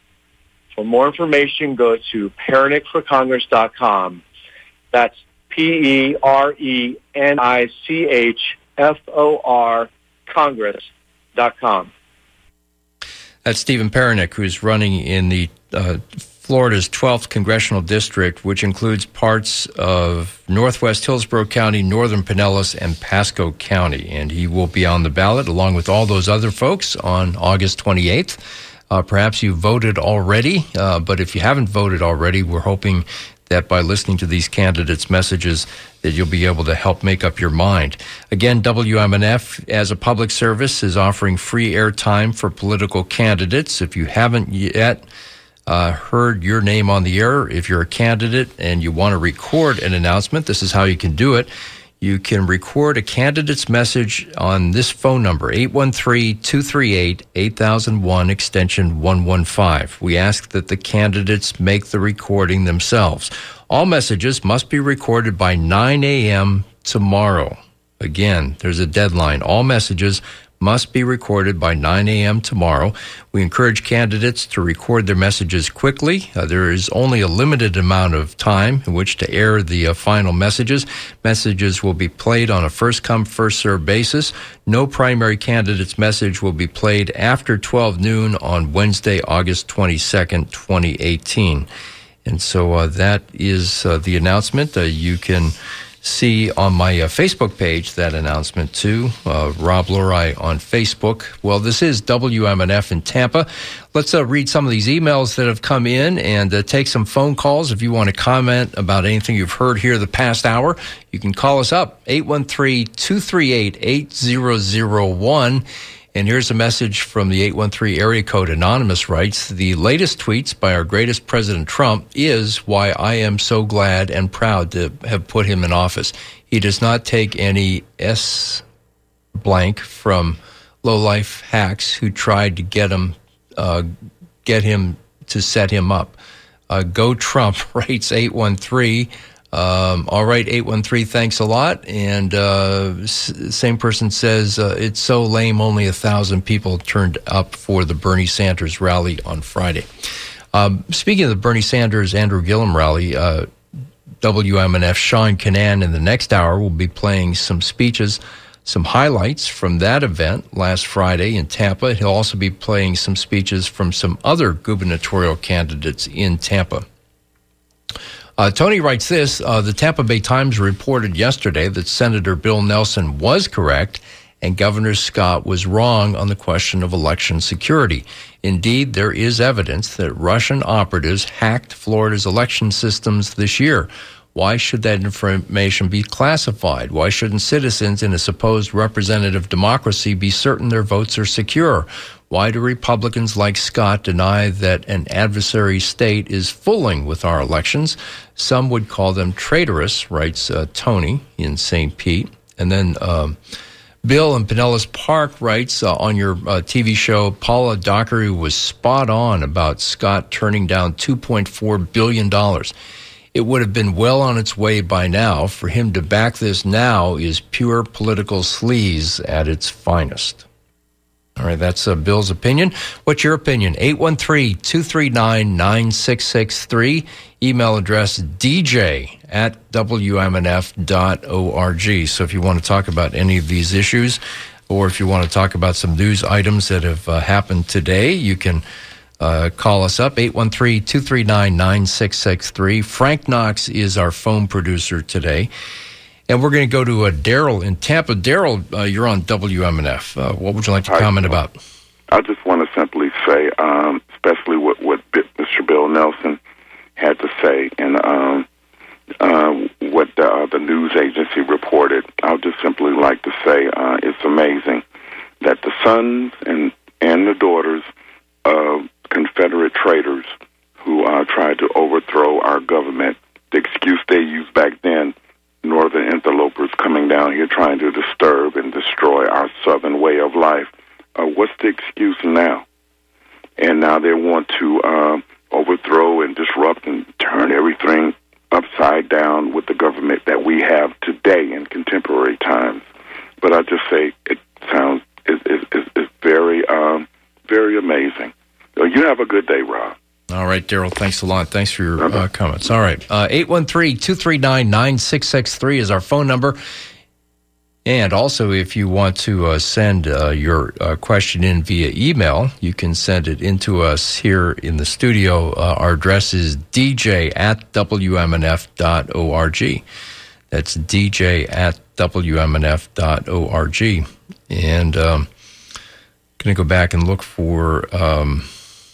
For more information, go to pernick for congress dot com. That's P E R E N I C H F O R Congress dot com. That's Stephen Pernick, who's running in the uh, Florida's twelfth congressional district, which includes parts of northwest Hillsborough County, northern Pinellas, and Pasco County. And he will be on the ballot along with all those other folks on August twenty-eighth. Uh, perhaps you voted already, uh, but if you haven't voted already, we're hoping that by listening to these candidates' messages that you'll be able to help make up your mind. Again, W M N F, as a public service, is offering free airtime for political candidates. If you haven't yet uh, heard your name on the air, if you're a candidate and you want to record an announcement, this is how you can do it. You can record a candidate's message on this phone number, eight one three, two three eight, eight thousand one, extension one one five. We ask that the candidates make the recording themselves. All messages must be recorded by nine a.m. tomorrow. Again, there's a deadline. All messages must be recorded by nine a.m. tomorrow. We encourage candidates to record their messages quickly. Uh, there is only a limited amount of time in which to air the uh, final messages. Messages will be played on a first-come, first-served basis. No primary candidate's message will be played after twelve noon on Wednesday, August twenty-second, twenty eighteen. And so uh, that is uh, the announcement. Uh, you can see on my uh, Facebook page that announcement too, uh, Rob Lurie on Facebook. Well, this is W M N F in Tampa. Let's uh, read some of these emails that have come in and uh, take some phone calls. If you want to comment about anything you've heard here the past hour, you can call us up, eight one three, two three eight, eight zero zero one. And here's a message from the eight one three area code. Anonymous writes, the latest tweets by our greatest President Trump is why I am so glad and proud to have put him in office. He does not take any S blank from lowlife hacks who tried to get him, uh, get him to set him up. Uh, go Trump, writes eight one three. Um, all right, eight one three, thanks a lot. And uh, s- same person says, uh, it's so lame, only a thousand people turned up for the Bernie Sanders rally on Friday. Um, speaking of the Bernie Sanders, Andrew Gillum rally, uh, W M N F Sean Kinane in the next hour will be playing some speeches, some highlights from that event last Friday in Tampa. He'll also be playing some speeches from some other gubernatorial candidates in Tampa. Uh, Tony writes this, uh, the Tampa Bay Times reported yesterday that Senator Bill Nelson was correct and Governor Scott was wrong on the question of election security. Indeed, there is evidence that Russian operatives hacked Florida's election systems this year. Why should that information be classified? Why shouldn't citizens in a supposed representative democracy be certain their votes are secure? Why do Republicans like Scott deny that an adversary state is fooling with our elections? Some would call them traitorous, writes uh, Tony in Saint Pete. And then um, Bill in Pinellas Park writes uh, on your uh, T V show, Paula Dockery was spot on about Scott turning down two point four billion dollars. It would have been well on its way by now. For him to back this now is pure political sleaze at its finest. All right, that's uh, Bill's opinion. What's your opinion? eight one three, two three nine, nine six six three. Email address d j at w m n f dot org. So if you want to talk about any of these issues, or if you want to talk about some news items that have uh, happened today, you can uh, call us up, eight one three, two three nine, nine six six three. Frank Knox is our phone producer today. And we're going to go to uh, Daryl in Tampa. Daryl, uh, you're on W M N F. Uh, what would you like to Hi, comment about? I just want to simply say, um, especially what, what Mister Bill Nelson had to say and um, uh, what the, uh, the news agency reported, I would just simply like to say uh, it's amazing that the sons and, and the daughters of Confederate traitors who uh, tried to overthrow our government, the excuse they used back then, northern interlopers coming down here trying to disturb and destroy our southern way of life. Uh, what's the excuse now? And now they want to uh, overthrow and disrupt and turn everything upside down with the government that we have today in contemporary times. But I just say it sounds is is, is, is very um, very amazing. So you have a good day, Rob. All right, Daryl, thanks a lot. Thanks for your uh, comments. All right, uh, eight one three, two three nine, nine six six three is our phone number. And also, if you want to uh, send uh, your uh, question in via email, you can send it in to us here in the studio. Uh, our address is d j at w m n f dot org. That's d j at w m n f dot org. And um, going to go back and look for... Um,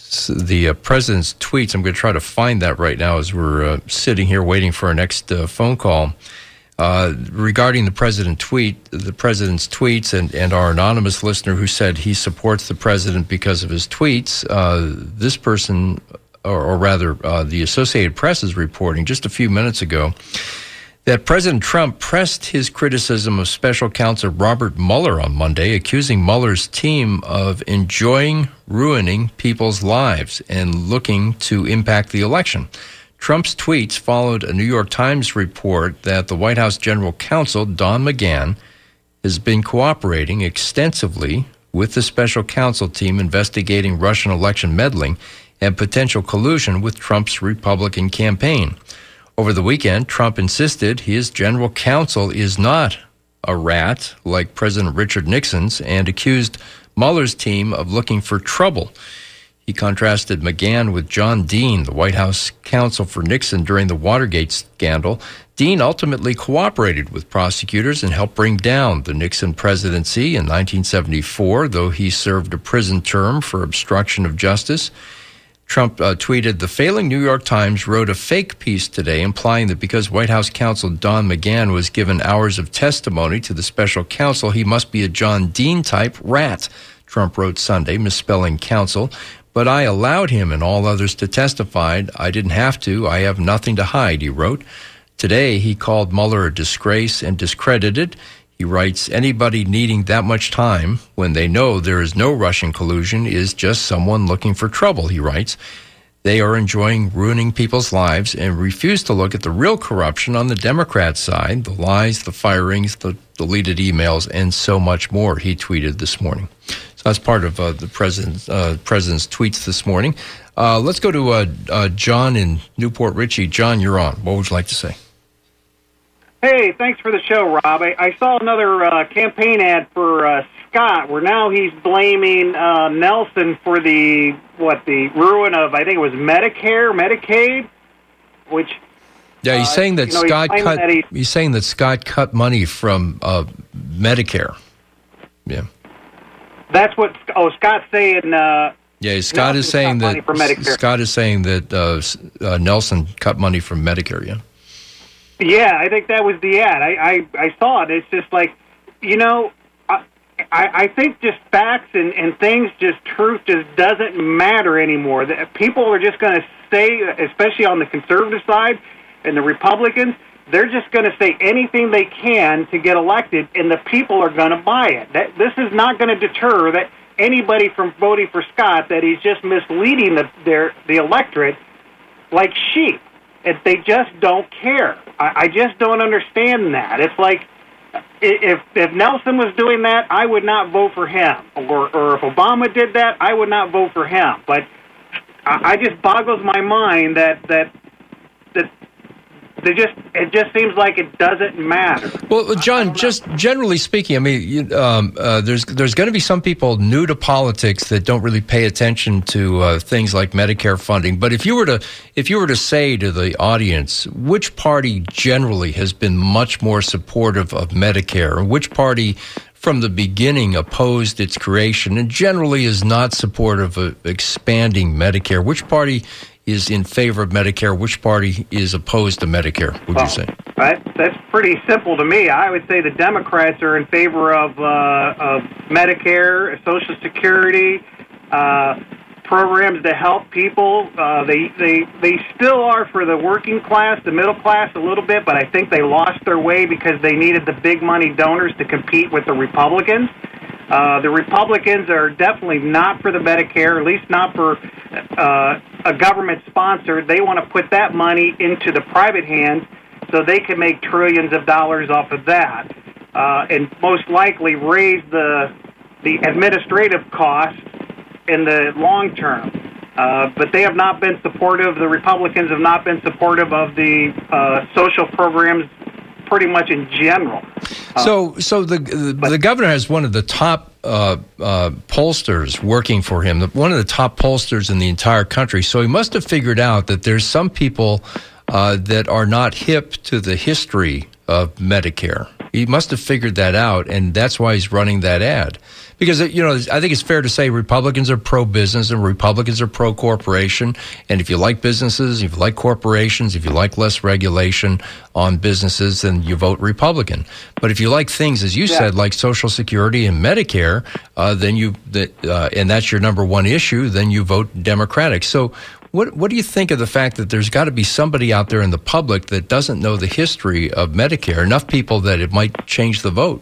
the uh, president's tweets. I'm going to try to find that right now as we're uh, sitting here waiting for our next uh, phone call. Uh, regarding the president tweet, the president's tweets, and, and our anonymous listener who said he supports the president because of his tweets, uh, this person, or, or rather, uh, the Associated Press is reporting just a few minutes ago that President Trump pressed his criticism of Special Counsel Robert Mueller on Monday, accusing Mueller's team of enjoying ruining people's lives and looking to impact the election. Trump's tweets followed a New York Times report that the White House General Counsel, Don McGahn, has been cooperating extensively with the special counsel team investigating Russian election meddling and potential collusion with Trump's Republican campaign. Over the weekend, Trump insisted his general counsel is not a rat like President Richard Nixon's and accused Mueller's team of looking for trouble. He contrasted McGahn with John Dean, the White House counsel for Nixon during the Watergate scandal. Dean ultimately cooperated with prosecutors and helped bring down the Nixon presidency in nineteen seventy-four, though he served a prison term for obstruction of justice. Trump uh, tweeted, "The failing New York Times wrote a fake piece today implying that because White House counsel Don McGahn was given hours of testimony to the special counsel, he must be a John Dean-type rat," Trump wrote Sunday, misspelling counsel. "But I allowed him and all others to testify. I didn't have to. I have nothing to hide," he wrote. Today, he called Mueller a disgrace and discredited. He writes, "Anybody needing that much time when they know there is no Russian collusion is just someone looking for trouble," he writes. "They are enjoying ruining people's lives and refuse to look at the real corruption on the Democrat side, the lies, the firings, the deleted emails, and so much more," he tweeted this morning. So that's part of uh, the president's, uh, president's tweets this morning. Uh, let's go to uh, uh, John in Newport Richey. John, you're on. What would you like to say? Hey, thanks for the show, Rob. I, I saw another uh, campaign ad for uh, Scott, where now he's blaming uh, Nelson for the, what, the ruin of, I think it was Medicare, Medicaid, which... Yeah, he's uh, saying that you know, Scott he's cut. that he, he's saying that Scott cut money from uh, Medicare. Yeah. That's what, oh, Scott's saying... Uh, Yeah, Scott Nelson is saying cut money that from Medicare. Scott is saying that uh, uh, Nelson cut money from Medicare. Yeah. Yeah, I think that was the ad. I, I, I saw it. It's just like, you know, I, I think just facts and, and things, just truth just doesn't matter anymore. The, people are just going to say, especially on the conservative side and the Republicans, they're just going to say anything they can to get elected, and the people are going to buy it. That, this is not going to deter that anybody from voting for Scott, that he's just misleading the, their, the electorate like sheep. If they just don't care. I, I just don't understand that. It's like if if Nelson was doing that, I would not vote for him. Or or if Obama did that, I would not vote for him. But I, I just boggles my mind that that that they just it just seems like it doesn't matter. Well, John, just generally speaking, I mean, you, um, uh, there's there's going to be some people new to politics that don't really pay attention to uh, things like Medicare funding. But if you were to if you were to say to the audience, which party generally has been much more supportive of Medicare, and which party from the beginning opposed its creation and generally is not supportive of expanding Medicare, which party is in favor of Medicare, which party is opposed to Medicare, would well, you say? That, that's pretty simple to me. I would say the Democrats are in favor of, uh, of Medicare, Social Security, uh, programs to help people. Uh, they, they, they still are for the working class, the middle class a little bit, but I think they lost their way because they needed the big money donors to compete with the Republicans. Uh, the Republicans are definitely not for the Medicare, at least not for uh, a government sponsor. They want to put that money into the private hands so they can make trillions of dollars off of that, uh, and most likely raise the the administrative costs in the long term. Uh, but they have not been supportive. The Republicans have not been supportive of the uh, social programs pretty much in general. Uh, so so the the, but, the governor has one of the top uh, uh, pollsters working for him, one of the top pollsters in the entire country. So he must have figured out that there's some people uh, that are not hip to the history of Medicare. He must have figured that out, and that's why he's running that ad. Because, you know, I think it's fair to say Republicans are pro-business and Republicans are pro-corporation. And if you like businesses, if you like corporations, if you like less regulation on businesses, then you vote Republican. But if you like things, as you yeah. said, like Social Security and Medicare, uh, then you uh, and that's your number one issue, then you vote Democratic. So what what do you think of the fact that there's got to be somebody out there in the public that doesn't know the history of Medicare, enough people that it might change the vote?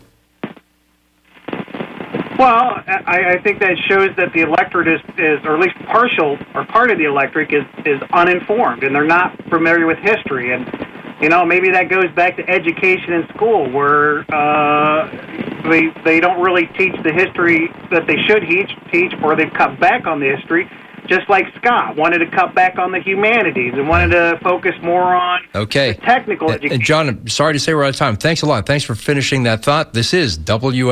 Well, I, I think that shows that the electorate is, is, or at least partial or part of the electorate is, is uninformed, and they're not familiar with history. And, you know, maybe that goes back to education in school, where uh, they they don't really teach the history that they should teach, teach, or they've cut back on the history. Just like Scott wanted to cut back on the humanities and wanted to focus more on okay. the technical education. And John, I'm sorry to say we're out of time. Thanks a lot. Thanks for finishing that thought. This is W